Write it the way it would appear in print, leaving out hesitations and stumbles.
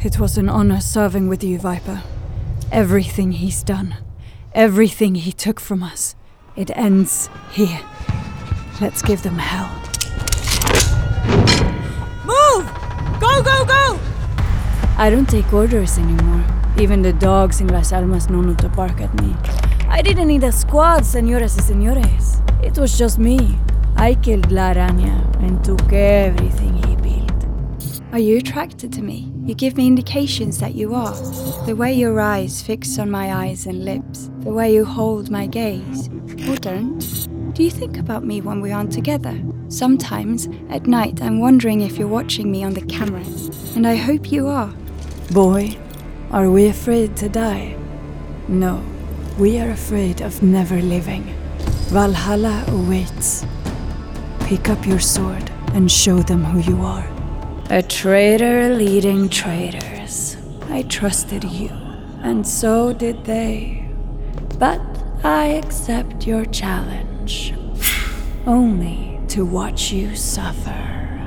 It was an honor serving with you, Viper. Everything he's done, everything he took from us, it ends here. Let's give them hell. Move! Go, go, go! I don't take orders anymore. Even the dogs in Las Almas know not to bark at me. I didn't need a squad, señoras y señores. It was just me. I killed La Araña and took everything he built. Are you attracted to me? You give me indications that you are. The way your eyes fix on my eyes and lips, the way you hold my gaze. Or don't. Do you think about me when we aren't together? Sometimes, at night, I'm wondering if you're watching me on the camera. And I hope you are. Boy, are we afraid to die? No, we are afraid of never living. Valhalla awaits. Pick up your sword and show them who you are. A traitor leading traitors. I trusted you, and so did they. But I accept your challenge, only to watch you suffer.